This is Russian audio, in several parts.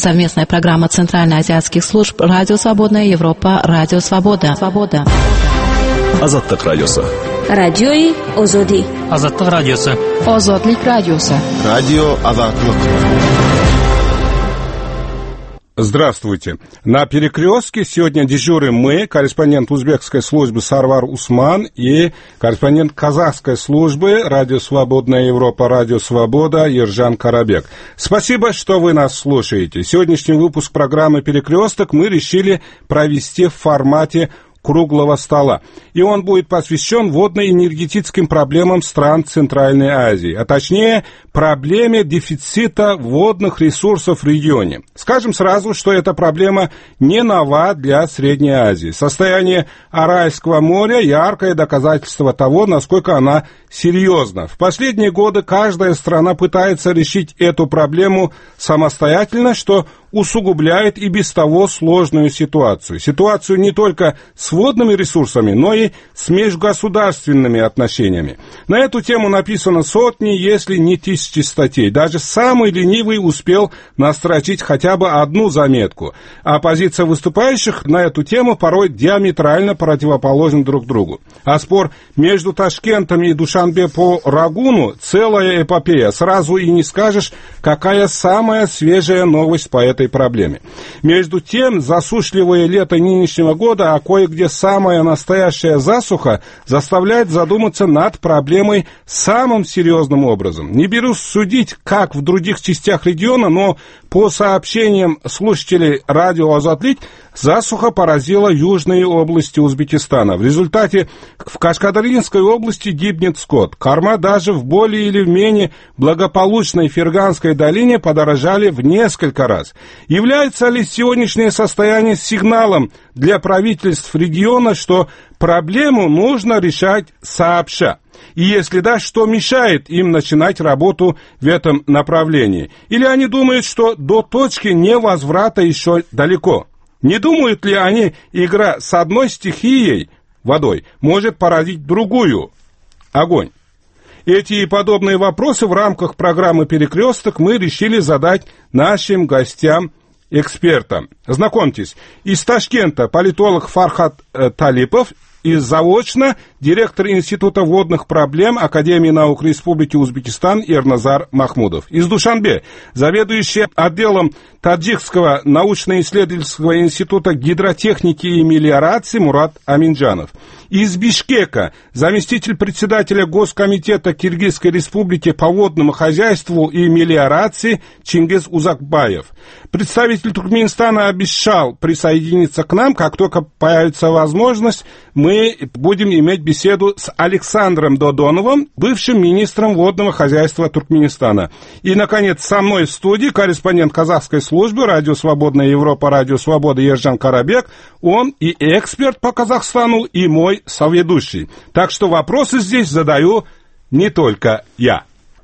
Совместная программа Центральноазиатских служб «Радио Свободная Европа», «Радио Свобода». Азаттык радиосы. Радиои Озоди. Азаттык радиосы. Озодлик радиосы. Радио Азаттык. Здравствуйте. На перекрестке сегодня дежурим мы, корреспондент узбекской службы Сарвар Усман и корреспондент казахской службы «Радио Свободная Европа», «Радио Свобода» Ержан Карабек. Спасибо, что вы нас слушаете. Сегодняшний выпуск программы «Перекресток» мы решили провести в формате круглого стола. И он будет посвящен водно-энергетическим проблемам стран Центральной Азии, а точнее проблеме дефицита водных ресурсов в регионе. Скажем сразу, что эта проблема не нова для Средней Азии. Состояние Аральского моря – яркое доказательство того, насколько она серьезна. В последние годы каждая страна пытается решить эту проблему самостоятельно, что усугубляет и без того сложную ситуацию. Ситуацию не только с водными ресурсами, но и с межгосударственными отношениями. На эту тему написано сотни, если не тысячи статей. Даже самый ленивый успел настрочить хотя бы одну заметку. А позиция выступающих на эту тему порой диаметрально противоположна друг другу. А спор между Ташкентом и Душанбе по Рагуну – целая эпопея. Сразу и не скажешь, какая самая свежая новость по этой проблеме. Между тем, засушливое лето нынешнего года, а кое-где самая настоящая засуха, заставляет задуматься над проблемой самым серьезным образом. Не берусь судить, как в других частях региона, но по сообщениям слушателей радио «Азатлик», засуха поразила южные области Узбекистана. В результате в Кашкадаринской области гибнет скот. Корма даже в более или менее благополучной Ферганской долине подорожали в несколько раз. Является ли сегодняшнее состояние сигналом для правительств региона, что проблему нужно решать сообща? И если да, что мешает им начинать работу в этом направлении? Или они думают, что до точки невозврата еще далеко? Не думают ли они, игра с одной стихией, водой, может породить другую, огонь? Эти и подобные вопросы в рамках программы «Перекресток» мы решили задать нашим гостям-экспертам. Знакомьтесь, из Ташкента политолог Фархат Талипов и заочно директор Института водных проблем Академии наук Республики Узбекистан Эрназар Махмудов. Из Душанбе заведующий отделом Таджикского научно-исследовательского института гидротехники и мелиорации Мурат Аминджанов. Из Бишкека заместитель председателя Госкомитета Киргизской Республики по водному хозяйству и мелиорации Чингиз Узакбаев. Представитель Туркменистана обещал присоединиться к нам, как только появится возможность. Мы будем иметь беседу с Александром Додоновым, бывшим министром водного хозяйства Туркменистана. И, наконец, со мной в студии корреспондент казахской службы «Радио Свободная Европа», «Радио Свобода» Ержан Карабек. Он и эксперт по Казахстану, и мой соведущий. Так что вопросы здесь задаю не только я.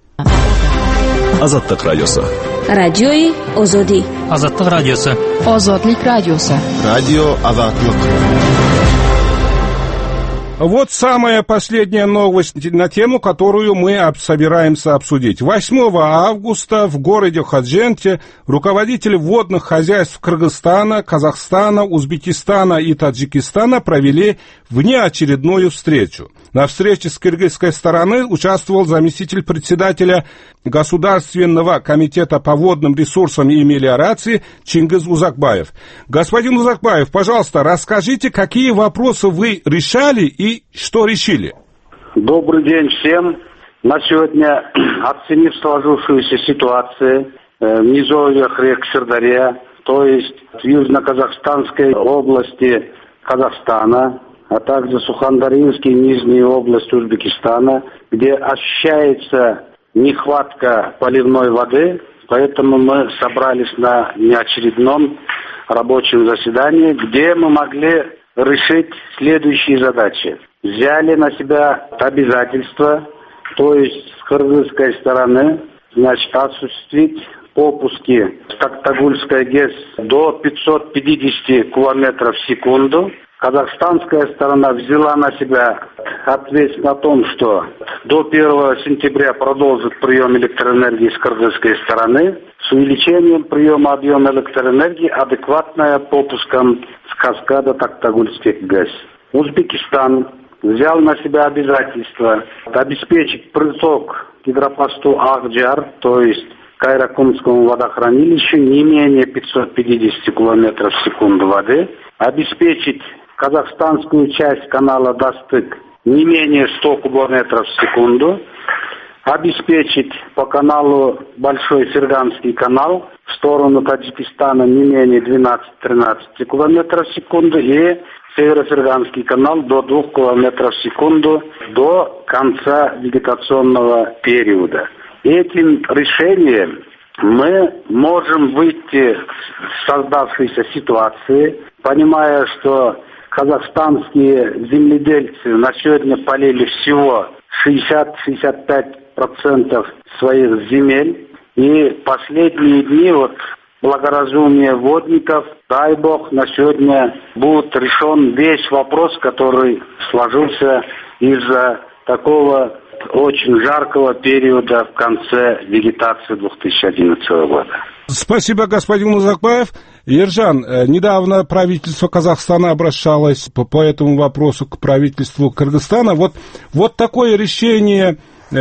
Азаттык радиосы. Радиои Озоди. Азаттык радиосы. Озодлик радиосы. Радио Азаттык. Вот самая последняя новость на тему, которую мы собираемся обсудить. 8 августа в городе Хадженте руководители водных хозяйств Кыргызстана, Казахстана, Узбекистана и Таджикистана провели внеочередную встречу. На встрече с кыргызской стороны участвовал заместитель председателя Государственного комитета по водным ресурсам и мелиорации Чингиз Узакбаев. Господин Узакбаев, пожалуйста, расскажите, какие вопросы вы решали и что решили? Добрый день всем. На сегодня, оценив сложившуюся ситуацию в низовьях рек Сырдарья, то есть в южно-казахстанской области Казахстана, а также Сухандаринские нижние области Узбекистана, где ощущается нехватка поливной воды, поэтому мы собрались на неочередном рабочем заседании, где мы могли решить следующие задачи. Взяли на себя обязательства, то есть с кыргызской стороны, осуществить попуски в Токтагульской ГЭС до 550 километров в секунду, казахстанская сторона взяла на себя ответственность о том, что до 1 сентября продолжит прием электроэнергии с кыргызской стороны с увеличением приема объема электроэнергии, адекватная попускам с каскада Токтагульских-ГЭС. Узбекистан взял на себя обязательство обеспечить приток гидропосту Акджар, то есть Кайракумскому водохранилищу, не менее 550 км в секунду воды, обеспечить казахстанскую часть канала Дастык не менее 100 км в секунду, обеспечить по каналу Большой Ферганский канал в сторону Таджикистана не менее 12-13 км в секунду и Северо-Ферганский канал до 2 км в секунду до конца вегетационного периода. Этим решением мы можем выйти из создавшейся ситуации, понимая, что казахстанские земледельцы на сегодня полили всего 60-65% своих земель. И последние дни благоразумие водников, дай бог, на сегодня будет решен весь вопрос, который сложился из-за такого очень жаркого периода в конце вегетации 2011 года. Спасибо, господин Музакбаев. Ержан, недавно правительство Казахстана обращалось по этому вопросу к правительству Кыргызстана. Вот такое решение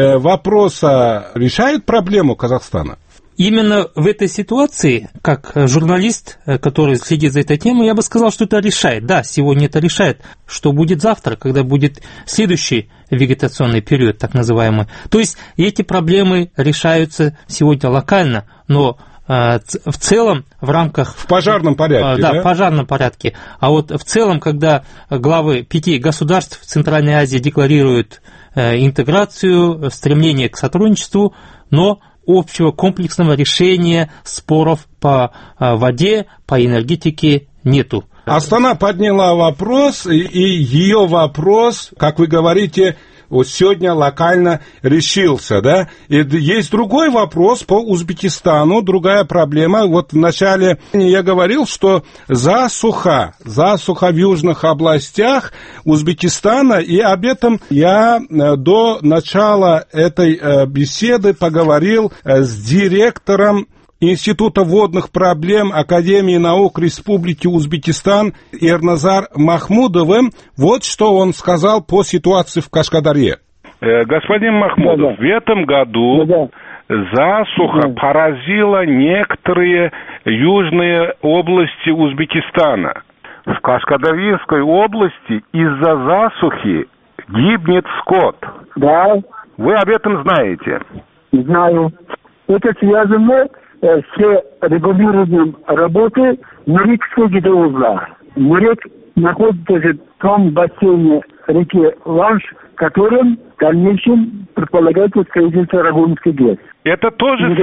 вопроса решает проблему Казахстана? Именно в этой ситуации, как журналист, который следит за этой темой, я бы сказал, что это решает. Да, сегодня это решает. Что будет завтра, когда будет следующий вегетационный период, так называемый. То есть эти проблемы решаются сегодня локально, но в целом в рамках... В пожарном порядке, да? Да, в пожарном порядке. А вот в целом, когда главы 5 государств Центральной Азии декларируют интеграцию, стремление к сотрудничеству, но общего комплексного решения споров по воде, по энергетике нету. Астана подняла вопрос, и ее вопрос, как вы говорите, вот сегодня локально решился, да? И есть другой вопрос по Узбекистану, другая проблема. Вот в начале я говорил, что засуха в южных областях Узбекистана, и об этом я до начала этой беседы поговорил с директором Института водных проблем Академии наук Республики Узбекистан Эрназар Махмудовым. Вот что он сказал по ситуации в Кашкадарье. Господин Махмудов, в этом году засуха поразила некоторые южные области Узбекистана. В Кашкадарьской области из-за засухи гибнет скот. Да. Вы об этом знаете? Знаю. Это связано с регулированием работы Нурикского гидроузла. Нурик находится в том бассейне реки Ланш, которым в дальнейшем предполагается строительство Рагунской ГЭС. Это тоже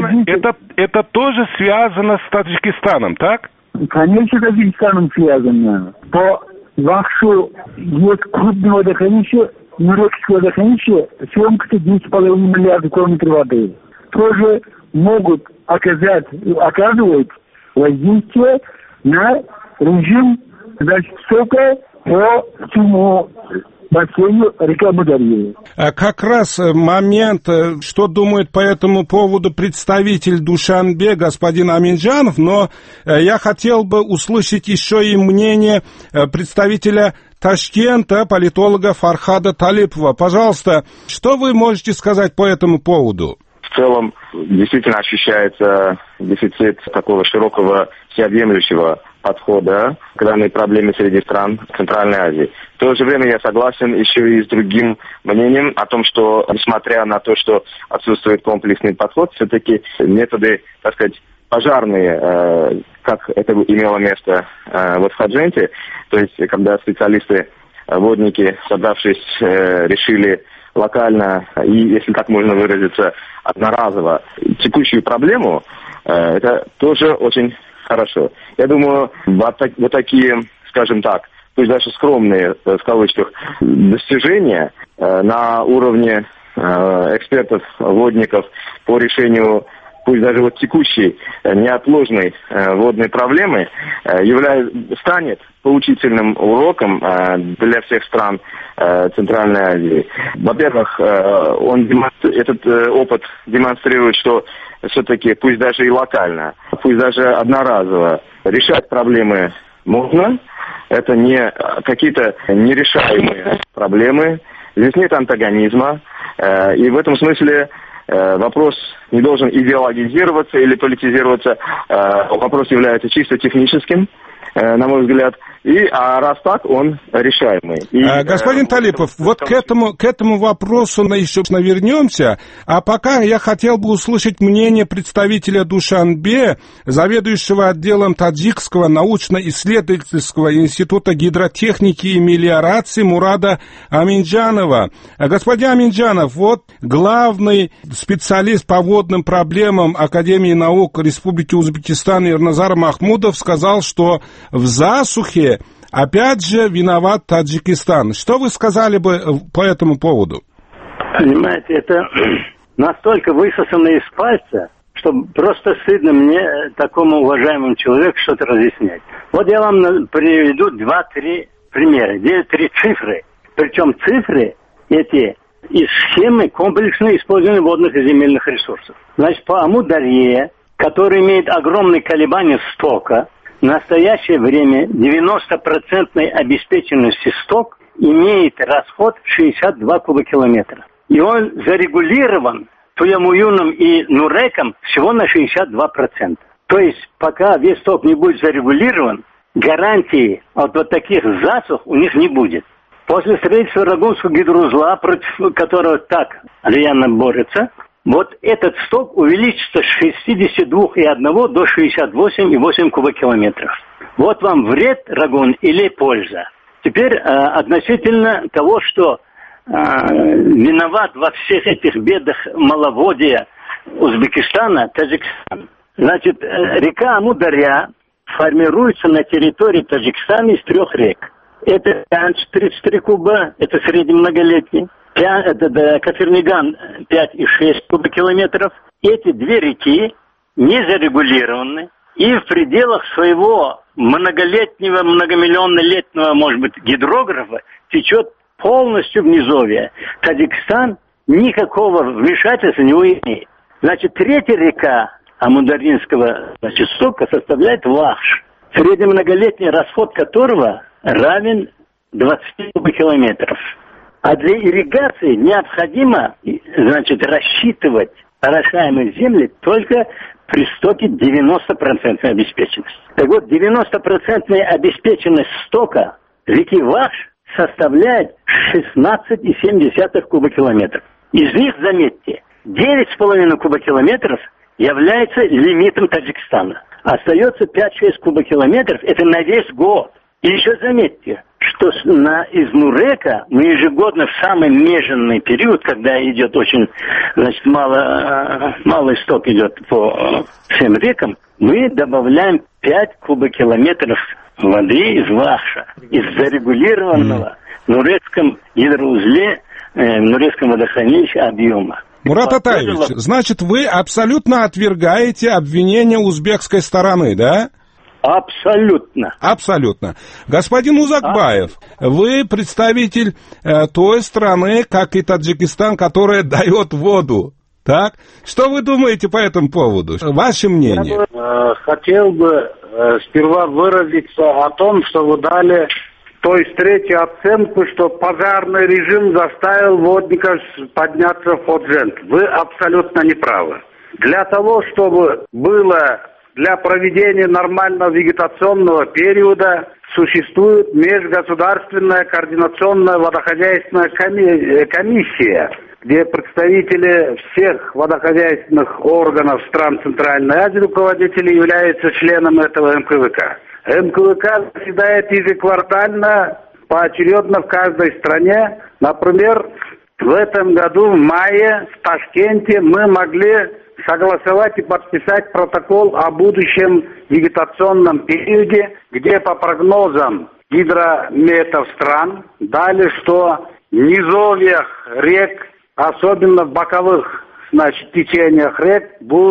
связано с Таджикистаном, так? Конечно, с Таджикистаном связано. По Лахшу есть крупное водохранилище, Нурикское водохранилище, съемкостью 10,5 миллиардов кубометров воды. Тоже могут оказывать воздействие на режим сока по всему бассейну река Мударье. Как раз момент, что думает по этому поводу представитель Душанбе, господин Аминджанов, но я хотел бы услышать еще и мнение представителя Ташкента, политолога Фархада Талипова. Пожалуйста, что вы можете сказать по этому поводу? В целом, действительно ощущается дефицит такого широкого, всеобъемлющего подхода к данной проблеме среди стран Центральной Азии. В то же время я согласен еще и с другим мнением о том, что, несмотря на то, что отсутствует комплексный подход, все-таки методы, так сказать, пожарные, как это имело место вот в Хадженте, то есть когда специалисты, водники, собравшись, решили локально и, если так можно выразиться, одноразово текущую проблему, это тоже очень хорошо. Я думаю, вот такие, скажем так, пусть даже скромные, в кавычках, достижения на уровне экспертов, водников по решению пусть даже вот текущей неотложной водной проблемой, станет поучительным уроком для всех стран Центральной Азии. Во-первых, этот опыт демонстрирует, что все-таки, пусть даже и локально, пусть даже одноразово, решать проблемы можно. Это не какие-то нерешаемые проблемы. Здесь нет антагонизма. И в этом смысле вопрос не должен идеологизироваться или политизироваться. Вопрос является чисто техническим, на мой взгляд. А раз так, он решаемый. Господин Талипов, вот к этому вопросу мы еще вернемся. А пока я хотел бы услышать мнение представителя Душанбе, заведующего отделом Таджикского научно-исследовательского института гидротехники и мелиорации Мурада Аминджанова. Господин Аминджанов, вот главный специалист по водным проблемам Академии наук Республики Узбекистан Ирназар Махмудов сказал, что в засухе опять же виноват Таджикистан. Что вы сказали бы по этому поводу? Понимаете, это настолько высосано из пальца, что просто стыдно мне, такому уважаемому человеку, что-то разъяснять. Вот я вам приведу 2-3 примера, 3 цифры. Причем цифры эти из схемы комплексного использования водных и земельных ресурсов. Значит, по Амударье, который имеет огромные колебания стока, в настоящее время 90% обеспеченности сток имеет расход 62 кубокилометра. И он зарегулирован Туямуюном и Нуреком всего на 62%. То есть, пока весь сток не будет зарегулирован, гарантии от вот таких засух у них не будет. После строительства Рагунского гидроузла, против которого так рьяно борется, вот этот сток увеличится с 62,1 до 68,8 кубокилометров. Вот вам вред, Рагун, или польза. Теперь относительно того, что виноват во всех этих бедах маловодья Узбекистана, Таджикистан. Значит, река Амударья формируется на территории Таджикистана из 3 рек. Это Пянч 33 куба, это среднемноголетний. Это Кафирниган 5,6 кубокилометров. Эти 2 реки не зарегулированы и в пределах своего многолетнего, многомиллионнолетнего, может быть, гидрографа течет полностью в низовье. Таджикистан никакого вмешательства не имеет. Значит, 3-я река Амударинского стока составляет Вахш, среднемноголетний расход которого равен 20 кубокилометров. А для ирригации необходимо, значит, рассчитывать орошаемые земли только при стоке 90% обеспеченности. Так вот, 90% обеспеченность стока реки Вахш составляет 16,7 кубокилометров. Из них, заметьте, 9,5 кубокилометров является лимитом Таджикистана. Остается 5-6 кубокилометров, это на весь год. И еще заметьте, что из Нурека мы ежегодно в самый меженный период, когда идет очень, значит, малый сток идет по всем рекам, мы добавляем 5 кубокилометров воды из Вахша, из зарегулированного в Нурекском гидроузле, Нурекском водохранилище объема. Мурат Атаевич, значит, вы абсолютно отвергаете обвинения узбекской стороны, да? Абсолютно. Абсолютно. Господин Узакбаев, вы представитель той страны, как и Таджикистан, которая дает воду. Так? Что вы думаете по этому поводу? Ваше мнение? Я хотел бы сперва выразиться о том, что вы дали, то есть 3-ю оценку, что пожарный режим заставил водников подняться в Ходжент. Вы абсолютно не правы. Для того, чтобы было для проведения нормального вегетационного периода, существует межгосударственная координационная водохозяйственная комиссия, где представители всех водохозяйственных органов стран Центральной Азии, руководители, являются членом этого МКВК. МКВК заседает ежеквартально, поочередно в каждой стране. Например, в этом году, в мае, в Ташкенте мы могли согласовать и подписать протокол о будущем вегетационном периоде, где по прогнозам гидрометов стран дали, что в низовьях рек, особенно в боковых, значит, течениях рек, будут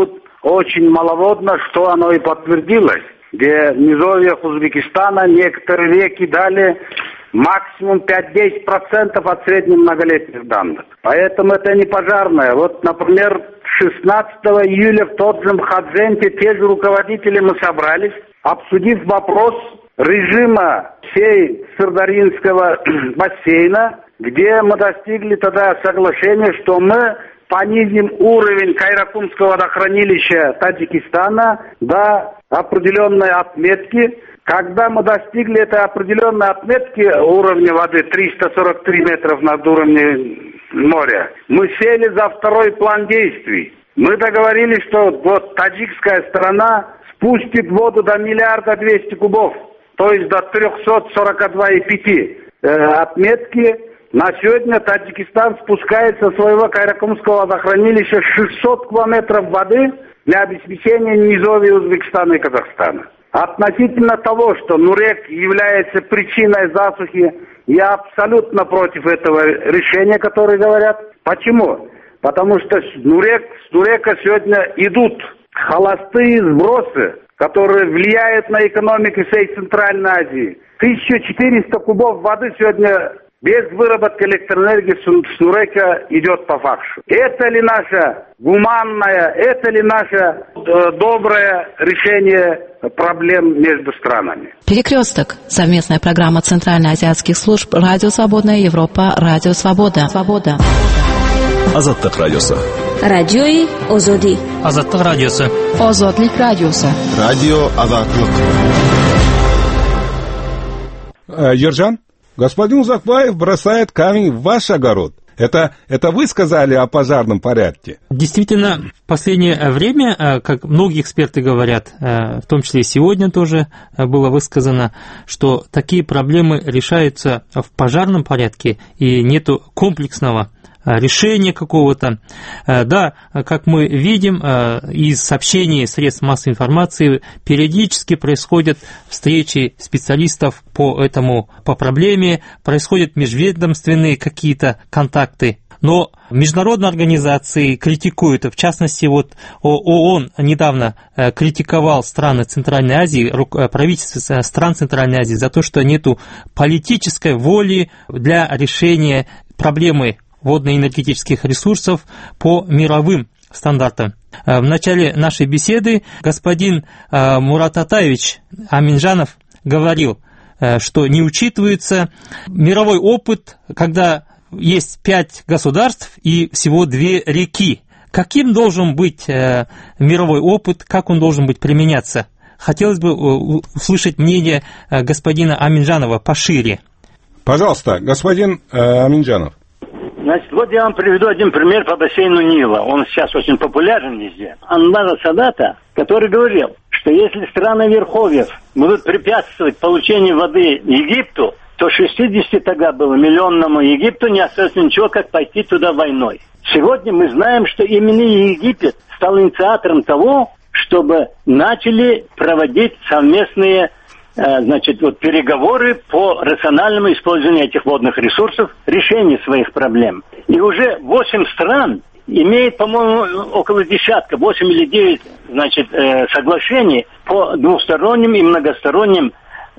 очень маловодно, что оно и подтвердилось, где в низовьях Узбекистана некоторые реки дали максимум 5-10% от средних многолетних данных. Поэтому это не пожарное. Вот, например, 16 июля в тот же Мхадженте те же руководители мы собрались, обсудив вопрос режима всей Сырдарьинского бассейна, где мы достигли тогда соглашения, что мы понизим уровень Кайракумского водохранилища Таджикистана до определенной отметки. Когда мы достигли этой определенной отметки уровня воды 343 метров над уровнем моря, мы сели за второй план действий. Мы договорились, что вот таджикская сторона спустит воду до 1 200 000 кубов, то есть до 342,5 отметки. На сегодня Таджикистан спускает со своего Кайракумского водохранилища 600 километров воды для обеспечения низовья Узбекистана и Казахстана. Относительно того, что Нурек является причиной засухи, я абсолютно против этого решения, которое говорят. Почему? Потому что с Нурека сегодня идут холостые сбросы, которые влияют на экономику всей Центральной Азии. 1400 кубов воды сегодня без выработки электроэнергии с Нурека идет по факту. Это ли наше гуманное, это ли наше доброе решение проблем между странами? Перекресток. Совместная программа Центральноазиатских служб Радио Свободная Европа, Радио Свобода. Азаттык радиосы. Радиои Озоди. Азаттык радиосы. Озодлик радиосы. Радио Азаттык. Ержан, господин Узакбаев бросает камень в ваш огород. Это вы сказали о пожарном порядке? Действительно, в последнее время, как многие эксперты говорят, в том числе и сегодня тоже было высказано, что такие проблемы решаются в пожарном порядке и нету комплексного решения какого-то. Да, как мы видим из сообщений средств массовой информации, периодически происходят встречи специалистов по проблеме, происходят межведомственные какие-то контакты. Но международные организации критикуют, в частности, вот ООН недавно критиковал страны Центральной Азии, правительство стран Центральной Азии за то, что нету политической воли для решения проблемы водно-энергетических ресурсов по мировым стандартам. В начале нашей беседы господин Мурат Атаевич Аминджанов говорил, что не учитывается мировой опыт, когда есть 5 государств и всего 2 реки. Каким должен быть мировой опыт, как он должен быть применяться? Хотелось бы услышать мнение господина Аминджанова пошире. Пожалуйста, господин Аминджанов. Значит, вот я вам приведу один пример по бассейну Нила. Он сейчас очень популярен везде. Анвара Садата, который говорил, что если страны Верховьев будут препятствовать получению воды Египту, то 60 тогда было миллионному Египту не остается ничего, как пойти туда войной. Сегодня мы знаем, что именно Египет стал инициатором того, чтобы начали проводить совместные переговоры по рациональному использованию этих водных ресурсов, решению своих проблем. И уже 8 стран имеет, по-моему, около десятка, 8 или 9, соглашений по двусторонним и многосторонним,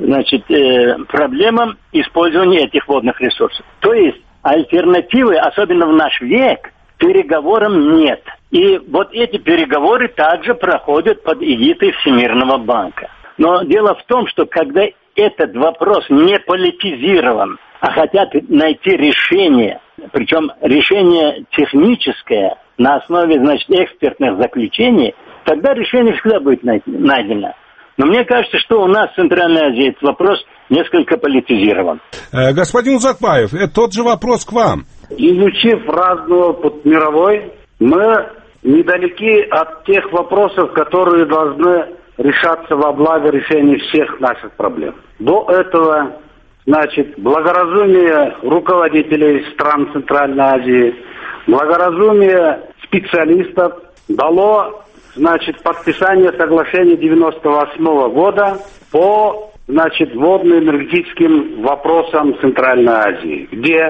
проблемам использования этих водных ресурсов. То есть альтернативы, особенно в наш век, переговорам нет. И вот эти переговоры также проходят под эгидой Всемирного банка. Но дело в том, что когда этот вопрос не политизирован, а хотят найти решение, причем решение техническое, на основе, экспертных заключений, тогда решение всегда будет найдено. Но мне кажется, что у нас в Центральной Азии этот вопрос несколько политизирован. Господин Узакбаев, это тот же вопрос к вам. Изучив разный опыт мировой, мы недалеки от тех вопросов, которые должны решаться во благо решения всех наших проблем. До этого, благоразумие руководителей стран Центральной Азии, благоразумие специалистов дало, подписание соглашения 1998 года по, водно-энергетическим вопросам Центральной Азии, где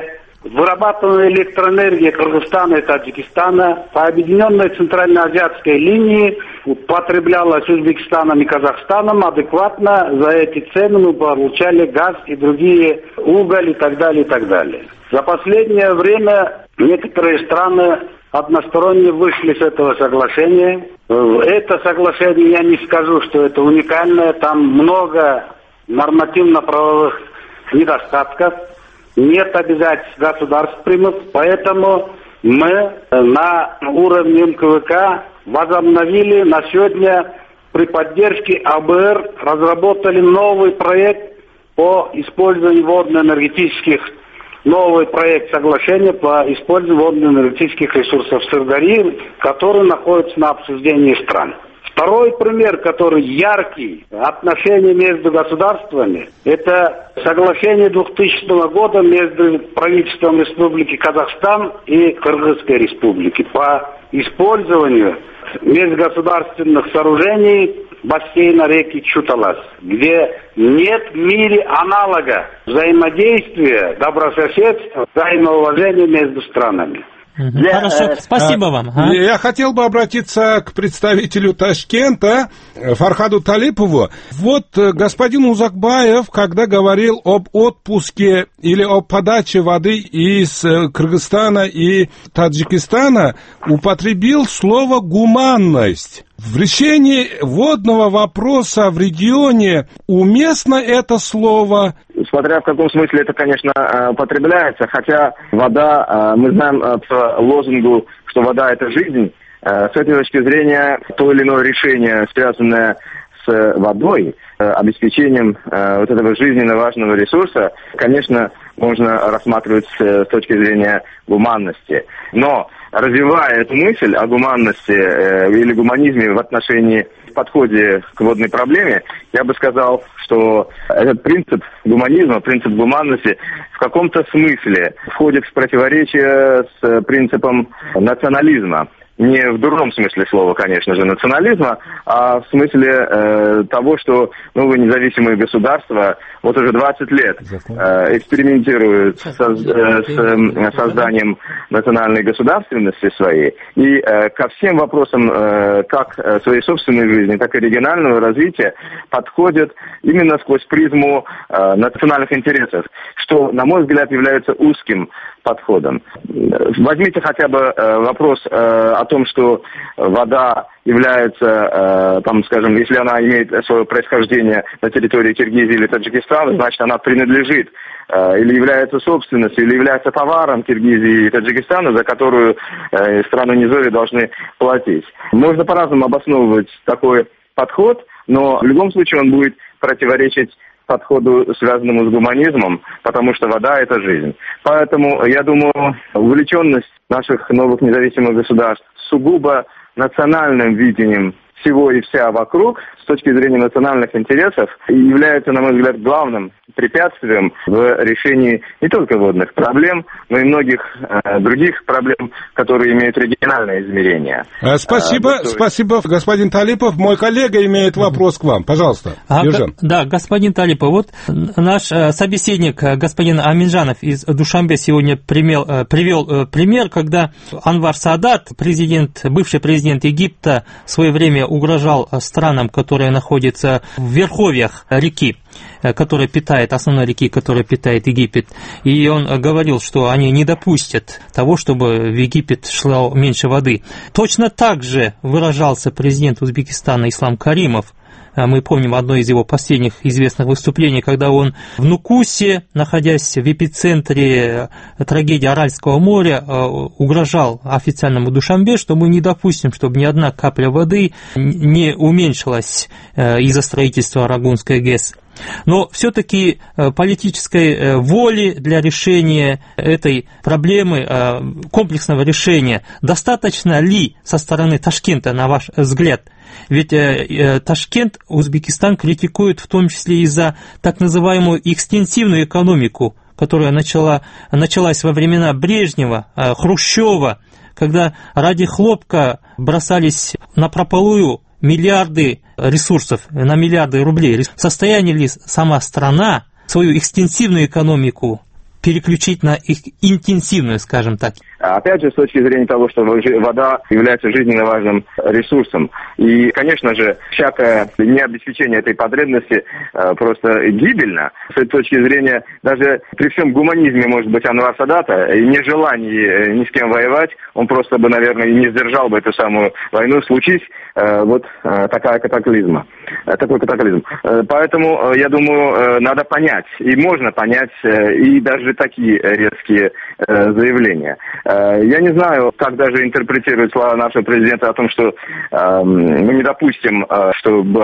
вырабатываемая электроэнергия Кыргызстана и Таджикистана по объединенной центральноазиатской линии потреблялась Узбекистаном и Казахстаном адекватно. За эти цены мы получали газ и другие уголь и так далее, и так далее. За последнее время некоторые страны односторонне вышли с этого соглашения. Это соглашение, я не скажу, что это уникальное, там много нормативно-правовых недостатков, нет обязательств государств примут, поэтому мы на уровне МКВК возобновили на сегодня при поддержке АБР, разработали новый проект по использованию водно-энергетических, новый проект соглашения по использованию водно-энергетических ресурсов Сырдарьи, который находится на обсуждении стран. Второй пример, который яркий, отношения между государствами, это соглашение 2000 года между правительством Республики Казахстан и Кыргызской Республики по использованию межгосударственных сооружений бассейна реки Чуталас, где нет в мире аналога взаимодействия, добрососедства, взаимоуважения между странами. Хорошо, спасибо вам. Я хотел бы обратиться к представителю Ташкента, Фархаду Талипову. Вот господин Узакбаев, когда говорил об отпуске или о подаче воды из Кыргызстана и Таджикистана, употребил слово «гуманность». В решении водного вопроса в регионе уместно это слово? Смотря в каком смысле это, конечно, употребляется, хотя вода, мы знаем по лозунгу, что вода – это жизнь. С этой точки зрения, то или иное решение, связанное с водой, обеспечением вот этого жизненно важного ресурса, конечно, можно рассматривать с точки зрения гуманности. Но развивая эту мысль о гуманности или гуманизме в отношении подходе к водной проблеме, я бы сказал, что этот принцип гуманизма, принцип гуманности в каком-то смысле входит в противоречие с принципом национализма. Не в дурном смысле слова, конечно же, национализма, а в смысле того, что новые независимые государства вот уже 20 лет экспериментируют с созданием национальной государственности своей и ко всем вопросам как своей собственной жизни, так и регионального развития подходят именно сквозь призму национальных интересов, что, на мой взгляд, является узким подходом. Возьмите хотя бы вопрос о том, что вода является, там, скажем, если она имеет свое происхождение на территории Киргизии или Таджикистана, значит, она принадлежит или является собственностью, или является товаром Киргизии и Таджикистана, за которую страны низовья должны платить. Можно по-разному обосновывать такой подход, но в любом случае он будет противоречить подходу, связанному с гуманизмом, потому что вода – это жизнь. Поэтому, я думаю, увлеченность наших новых независимых государств сугубо национальным видением всего и вся вокруг, с точки зрения национальных интересов, является, на мой взгляд, главным препятствием в решении не только водных проблем, но и многих других проблем, которые имеют региональное измерение. Спасибо, спасибо, господин Талипов. Мой коллега имеет вопрос к вам. Пожалуйста, Южан. Да, господин Талипов, вот наш собеседник, господин Аминджанов из Душанбе, сегодня привел пример, когда Анвар Саадат, бывший президент Египта, в свое время угрожал странам, которые находятся в верховьях реки, основной реки, которая питает Египет. И он говорил, что они не допустят того, чтобы в Египет шло меньше воды. Точно так же выражался президент Узбекистана Ислам Каримов. Мы помним одно из его последних известных выступлений, когда он в Нукусе, находясь в эпицентре трагедии Аральского моря, угрожал официальному Душанбе, что мы не допустим, чтобы ни одна капля воды не уменьшилась из-за строительства Арагунской ГЭС. Но все-таки политической воли для решения этой проблемы, комплексного решения, достаточно ли со стороны Ташкента, на ваш взгляд? Ведь Ташкент, Узбекистан критикует в том числе и за так называемую экстенсивную экономику, которая началась во времена Брежнева, Хрущева, когда ради хлопка бросались напропалую миллиарды ресурсов, на миллиарды рублей. В состоянии ли сама страна свою экстенсивную экономику переключить на их интенсивную, скажем так. Опять же, с точки зрения того, что вода является жизненно важным ресурсом. И, конечно же, всякое необеспечение этой потребности просто гибельно. С этой точки зрения, даже при всем гуманизме, может быть, Анвар Садата и нежелании ни с кем воевать, он просто бы, наверное, и не сдержал бы эту самую войну, случись такой катаклизм. Поэтому, я думаю, надо понять, и можно понять, и даже такие резкие заявления. Я не знаю, как даже интерпретировать слова нашего президента о том, что мы не допустим, чтобы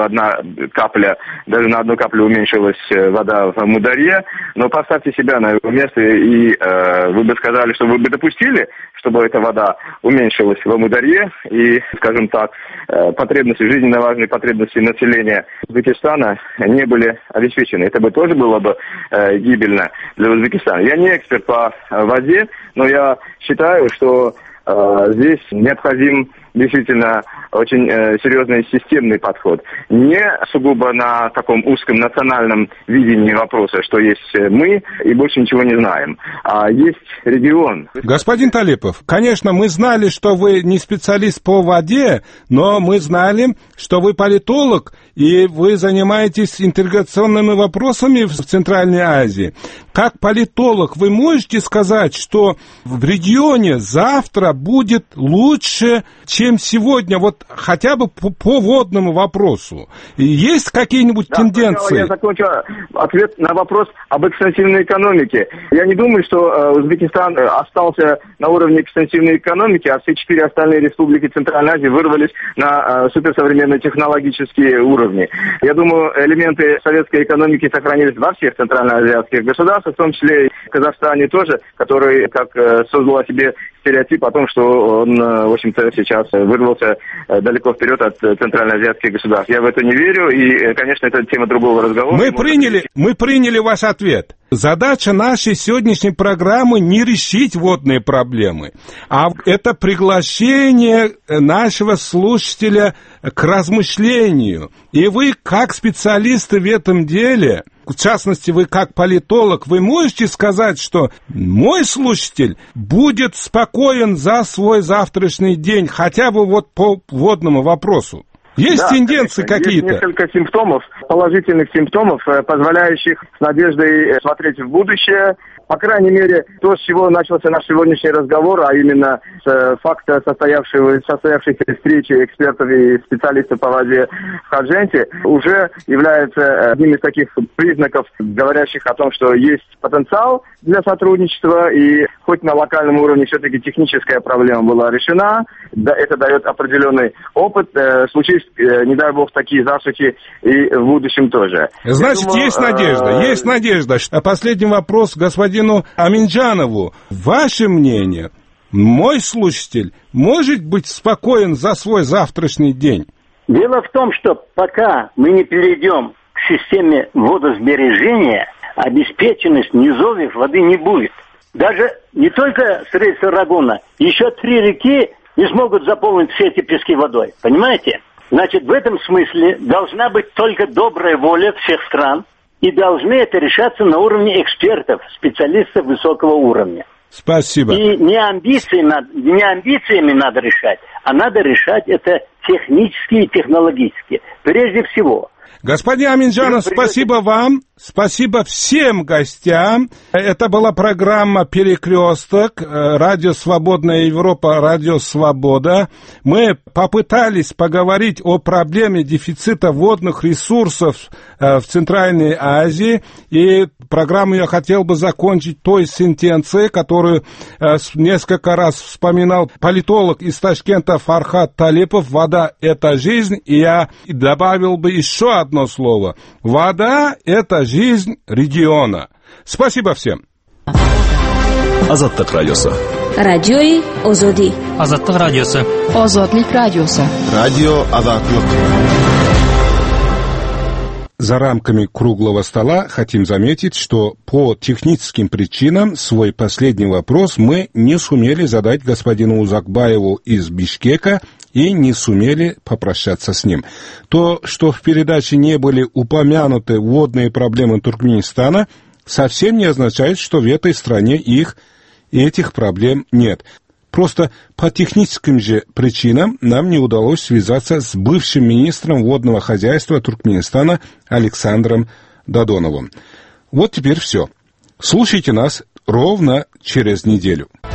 даже на одну каплю уменьшилась вода в Амударье, но поставьте себя на его место, и вы бы сказали, что вы бы допустили, чтобы эта вода уменьшилась в Амударье, и, скажем так, потребности, жизненно важные потребности населения Узбекистана не были обеспечены. Это бы тоже было бы гибельно для Узбекистана. Я не эксперт по воде, но я считаю, что здесь необходим действительно очень серьезный системный подход. Не сугубо на таком узком национальном видении вопроса, что есть мы и больше ничего не знаем, а есть регион. Господин Талипов, конечно, мы знали, что вы не специалист по воде, но мы знали, что вы политолог, и вы занимаетесь интеграционными вопросами в Центральной Азии. Как политолог вы можете сказать, что в регионе завтра будет лучше, чем сегодня, вот хотя бы по водному вопросу? Есть какие-нибудь тенденции? Я закончу ответ на вопрос об экстенсивной экономике. Я не думаю, что Узбекистан остался на уровне экстенсивной экономики, а все 4 остальные республики Центральной Азии вырвались на суперсовременные технологические уровни. Я думаю, элементы советской экономики сохранились во всех центральноазиатских государствах, в том числе и в Казахстане тоже, который создал о себе стереотип о том, что он, в общем-то, сейчас вырвался далеко вперед от центральноазиатских государств. Я в это не верю, и, конечно, это тема другого разговора. Мы приняли ваш ответ. Задача нашей сегодняшней программы не решить водные проблемы, а это приглашение нашего слушателя к размышлению. И вы, как специалисты в этом деле, в частности, вы как политолог, вы можете сказать, что мой слушатель будет спокоен за свой завтрашний день, хотя бы вот по водному вопросу? Есть тенденции какие-то? Есть несколько симптомов, положительных симптомов, позволяющих с надеждой смотреть в будущее. По крайней мере, то, с чего начался наш сегодняшний разговор, а именно с факта состоявшейся встречи экспертов и специалистов по воде в Хадженте, уже является одним из таких признаков, говорящих о том, что есть потенциал для сотрудничества, и хоть на локальном уровне все-таки техническая проблема была решена, это дает определенный опыт, случись, не дай бог, такие засухи и в будущем тоже. Значит, есть надежда. А последний вопрос господину Аминджанову. Ваше мнение, мой слушатель может быть спокоен за свой завтрашний день? Дело в том, что пока мы не перейдем к системе водосбережения, обеспеченность низовьев воды не будет. Даже не только средства Рагуна, еще 3 реки не смогут заполнить все эти пески водой. Понимаете? Значит, в этом смысле должна быть только добрая воля всех стран, и должны это решаться на уровне экспертов, специалистов высокого уровня. Спасибо. И не амбициями надо решать, а надо решать это технически и технологически. Прежде всего. Господин Аминджанов, спасибо вам, спасибо всем гостям. Это была программа «Перекресток», радио «Свободная Европа», радио «Свобода». Мы попытались поговорить о проблеме дефицита водных ресурсов в Центральной Азии, и программу я хотел бы закончить той сентенцией, которую несколько раз вспоминал политолог из Ташкента Фархат Талипов: «Вода – это жизнь», и я добавил бы еще одно слово: вода – это жизнь региона. Спасибо всем. Азаттык радиосы. Радиои Озоди. Азаттык радиосы. Озодлик радиосы. Радио Азаттык. За рамками круглого стола хотим заметить, что по техническим причинам свой последний вопрос мы не сумели задать господину Узакбаеву из Бишкека и не сумели попрощаться с ним. То, что в передаче не были упомянуты водные проблемы Туркменистана, совсем не означает, что в этой стране этих проблем нет. Просто по техническим же причинам нам не удалось связаться с бывшим министром водного хозяйства Туркменистана Александром Додоновым. Вот теперь все. Слушайте нас ровно через неделю.